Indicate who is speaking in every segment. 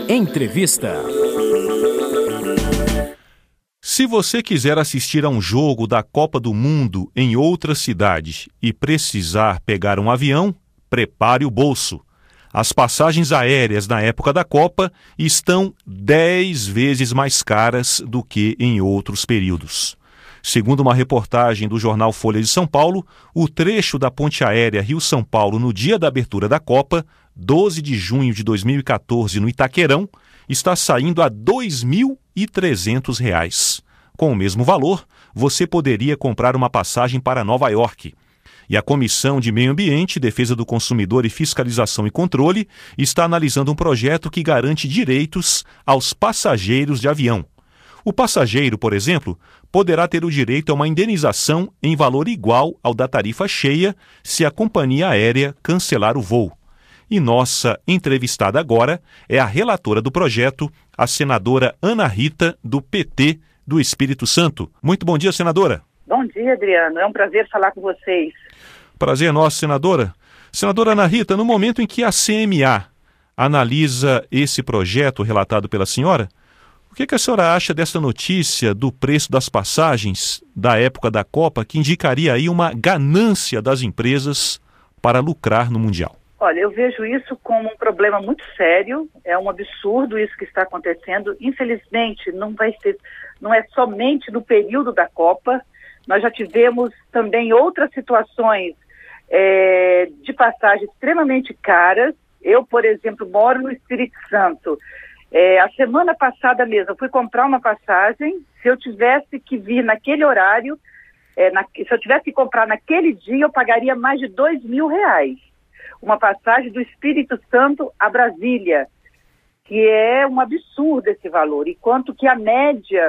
Speaker 1: Entrevista.
Speaker 2: Se você quiser assistir a um jogo da Copa do Mundo em outra cidade e precisar pegar um avião, prepare o bolso. As passagens aéreas na época da Copa estão 10 vezes mais caras do que em outros períodos. Segundo uma reportagem do jornal Folha de São Paulo, o trecho da ponte aérea Rio-São Paulo no dia da abertura da Copa, 12 de junho de 2014, no Itaquerão, está saindo a R$ 2.300. Com o mesmo valor, você poderia comprar uma passagem para Nova York. E a Comissão de Meio Ambiente, Defesa do Consumidor e Fiscalização e Controle está analisando um projeto que garante direitos aos passageiros de avião. O passageiro, por exemplo, poderá ter o direito a uma indenização em valor igual ao da tarifa cheia se a companhia aérea cancelar o voo. E nossa entrevistada agora é a relatora do projeto, a senadora Ana Rita, do PT do Espírito Santo. Muito bom dia, senadora.
Speaker 3: Bom dia, Adriano. É um prazer falar com vocês.
Speaker 2: Prazer nosso, senadora. Senadora Ana Rita, no momento em que a CMA analisa esse projeto relatado pela senhora, o que a senhora acha dessa notícia do preço das passagens da época da Copa, que indicaria aí uma ganância das empresas para lucrar no Mundial?
Speaker 3: Olha, eu vejo isso como um problema muito sério, é um absurdo isso que está acontecendo. Infelizmente, não é somente no período da Copa, nós já tivemos também outras situações de passagens extremamente caras. Eu, por exemplo, moro no Espírito Santo. A semana passada mesmo, eu fui comprar uma passagem, se eu tivesse que vir naquele horário, se eu tivesse que comprar naquele dia, eu pagaria mais de R$2.000. Uma passagem do Espírito Santo a Brasília, que é um absurdo esse valor, enquanto que a média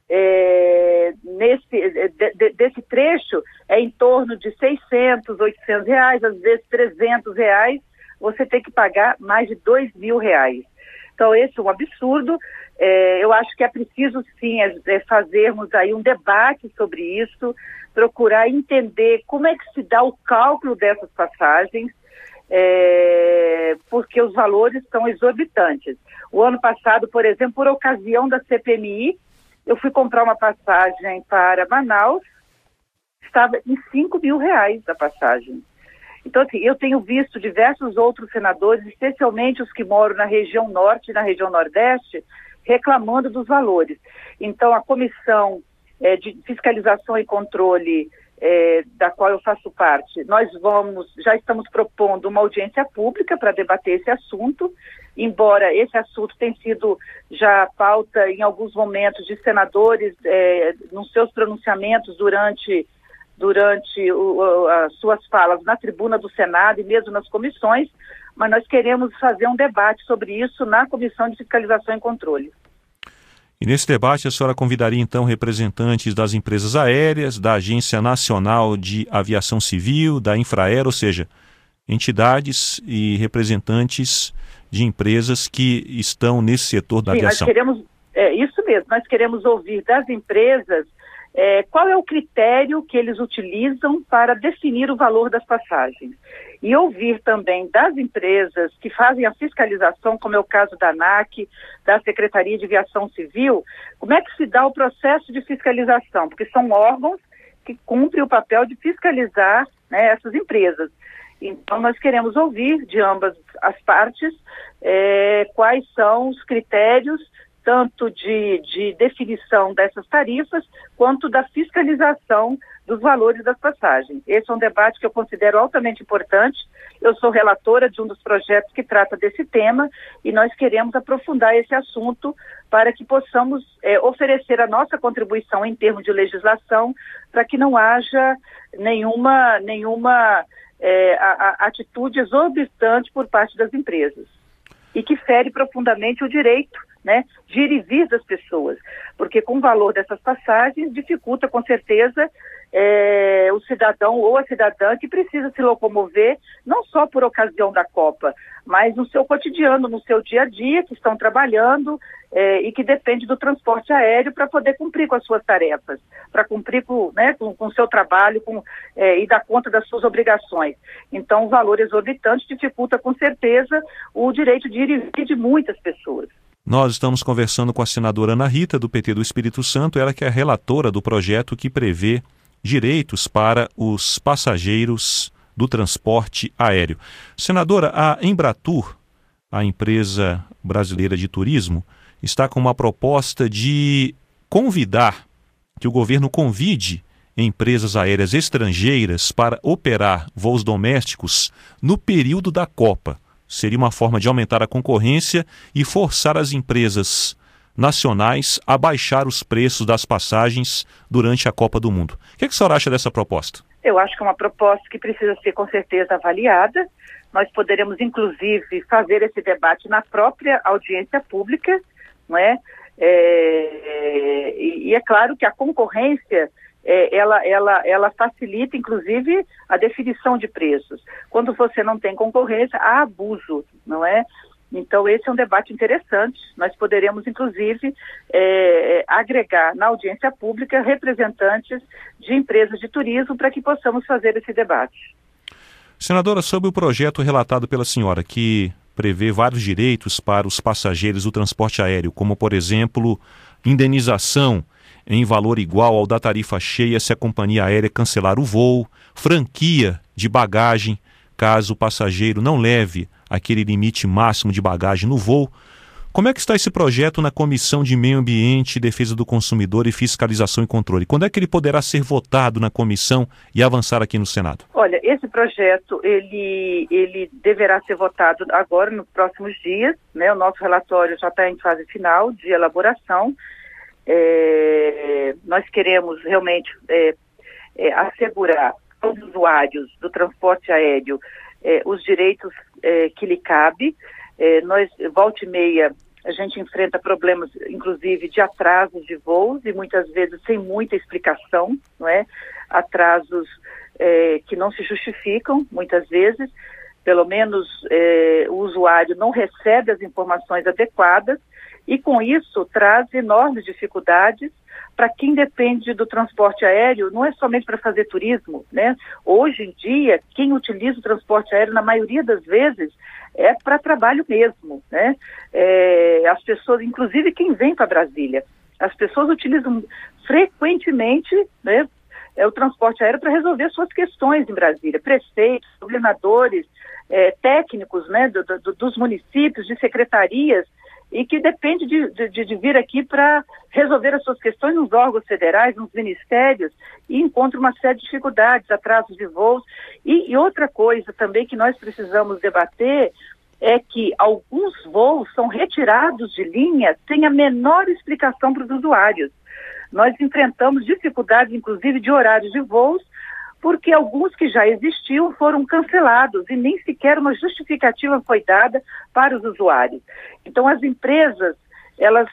Speaker 3: desse trecho é em torno de R$600, R$800, às vezes R$300, você tem que pagar mais de R$2.000. Então esse é um absurdo. Eu acho que é preciso sim fazermos aí um debate sobre isso, procurar entender como é que se dá o cálculo dessas passagens, porque os valores são exorbitantes. O ano passado, por exemplo, por ocasião da CPMI, eu fui comprar uma passagem para Manaus, estava em R$5.000 a passagem. Então, assim, eu tenho visto diversos outros senadores, especialmente os que moram na região norte e na região nordeste, reclamando dos valores. Então, a Comissão de Fiscalização e Controle, da qual eu faço parte, já estamos propondo uma audiência pública para debater esse assunto, embora esse assunto tenha sido já pauta em alguns momentos de senadores nos seus pronunciamentos durante as suas falas na tribuna do Senado e mesmo nas comissões, mas nós queremos fazer um debate sobre isso na Comissão de Fiscalização e Controle.
Speaker 2: E nesse debate a senhora convidaria então representantes das empresas aéreas, da Agência Nacional de Aviação Civil, da Infraero, ou seja, entidades e representantes de empresas que estão nesse setor da aviação.
Speaker 3: Nós queremos, isso mesmo, nós queremos ouvir das empresas qual é o critério que eles utilizam para definir o valor das passagens. E ouvir também das empresas que fazem a fiscalização, como é o caso da ANAC, da Secretaria de Aviação Civil, como é que se dá o processo de fiscalização, porque são órgãos que cumprem o papel de fiscalizar, né, essas empresas. Então, nós queremos ouvir de ambas as partes quais são os critérios, tanto de definição dessas tarifas, quanto da fiscalização dos valores das passagens. Esse é um debate que eu considero altamente importante. Eu sou relatora de um dos projetos que trata desse tema e nós queremos aprofundar esse assunto para que possamos oferecer a nossa contribuição em termos de legislação para que não haja nenhuma atitude exorbitante por parte das empresas e que fere profundamente o direito, né, de ir e vir das pessoas, porque com o valor dessas passagens dificulta com certeza o cidadão ou a cidadã que precisa se locomover não só por ocasião da Copa, mas no seu cotidiano, no seu dia a dia, que estão trabalhando e que depende do transporte aéreo para poder cumprir com as suas tarefas, para cumprir com o seu trabalho e dar conta das suas obrigações. Então, o valor exorbitante dificulta com certeza o direito de ir e vir de muitas pessoas.
Speaker 2: Nós estamos conversando com a senadora Ana Rita, do PT do Espírito Santo, ela que é a relatora do projeto que prevê direitos para os passageiros do transporte aéreo. Senadora, a Embratur, a empresa brasileira de turismo, está com uma proposta de que o governo convide empresas aéreas estrangeiras para operar voos domésticos no período da Copa. Seria uma forma de aumentar a concorrência e forçar as empresas nacionais a baixar os preços das passagens durante a Copa do Mundo. O que a senhora acha dessa proposta?
Speaker 3: Eu acho que é uma proposta que precisa ser com certeza avaliada. Nós poderemos, inclusive, fazer esse debate na própria audiência pública, não é? E é claro que a concorrência ela facilita, inclusive, a definição de preços. Quando você não tem concorrência, há abuso, não é? Então, esse é um debate interessante. Nós poderemos, inclusive, agregar na audiência pública representantes de empresas de turismo para que possamos fazer esse debate.
Speaker 2: Senadora, sobre o projeto relatado pela senhora, que prevê vários direitos para os passageiros do transporte aéreo, como, por exemplo, indenização em valor igual ao da tarifa cheia se a companhia aérea cancelar o voo, franquia de bagagem, caso o passageiro não leve aquele limite máximo de bagagem no voo. Como é que está esse projeto na Comissão de Meio Ambiente, Defesa do Consumidor e Fiscalização e Controle? Quando é que ele poderá ser votado na comissão e avançar aqui no Senado?
Speaker 3: Olha, esse projeto, ele deverá ser votado agora, nos próximos dias, né? O nosso relatório já está em fase final de elaboração. Nós queremos realmente assegurar aos usuários do transporte aéreo os direitos que lhe cabe. Nós, volta e meia, a gente enfrenta problemas, inclusive, de atrasos de voos e muitas vezes sem muita explicação, não é? Atrasos que não se justificam, muitas vezes. Pelo menos o usuário não recebe as informações adequadas e, com isso, traz enormes dificuldades para quem depende do transporte aéreo, não é somente para fazer turismo, né? Hoje em dia, quem utiliza o transporte aéreo, na maioria das vezes, é para trabalho mesmo, né? As pessoas, inclusive quem vem para Brasília, as pessoas utilizam frequentemente, né, o transporte aéreo para resolver suas questões em Brasília. Prefeitos, governadores, técnicos, né, dos municípios, de secretarias, e que depende de vir aqui para resolver as suas questões nos órgãos federais, nos ministérios, e encontra uma série de dificuldades, atrasos de voos. E outra coisa também que nós precisamos debater é que alguns voos são retirados de linha sem a menor explicação para os usuários. Nós enfrentamos dificuldades, inclusive, de horários de voos, porque alguns que já existiam foram cancelados e nem sequer uma justificativa foi dada para os usuários. Então, as empresas, elas,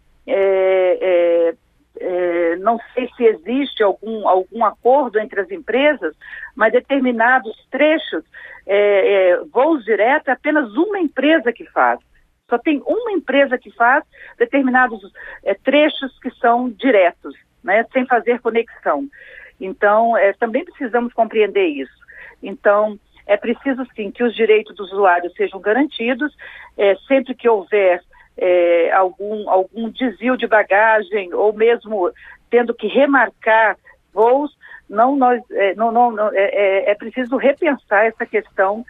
Speaker 3: não sei se existe algum acordo entre as empresas, mas determinados trechos, voos diretos, é apenas uma empresa que faz. Só tem uma empresa que faz determinados trechos que são diretos, né, sem fazer conexão. Então, também precisamos compreender isso. Então, é preciso, sim, que os direitos dos usuários sejam garantidos, sempre que houver algum desvio de bagagem ou mesmo tendo que remarcar voos, é preciso repensar essa questão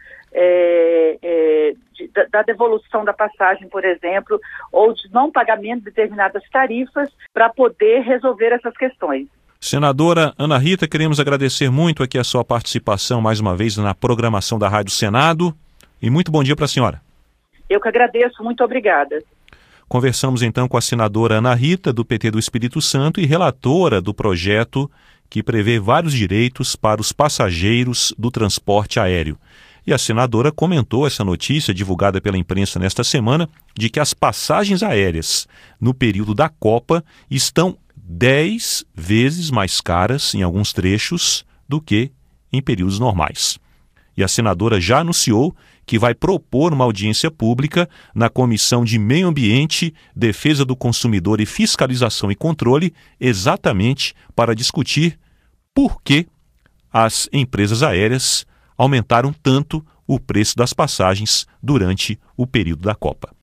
Speaker 3: da devolução da passagem, por exemplo, ou de não pagamento de determinadas tarifas para poder resolver essas questões.
Speaker 2: Senadora Ana Rita, queremos agradecer muito aqui a sua participação mais uma vez na programação da Rádio Senado e muito bom dia para a senhora.
Speaker 3: Eu que agradeço, muito obrigada.
Speaker 2: Conversamos então com a senadora Ana Rita, do PT do Espírito Santo e relatora do projeto que prevê vários direitos para os passageiros do transporte aéreo. E a senadora comentou essa notícia divulgada pela imprensa nesta semana de que as passagens aéreas no período da Copa estão 10 vezes mais caras em alguns trechos do que em períodos normais. E a senadora já anunciou que vai propor uma audiência pública na Comissão de Meio Ambiente, Defesa do Consumidor e Fiscalização e Controle, exatamente para discutir por que as empresas aéreas aumentaram tanto o preço das passagens durante o período da Copa.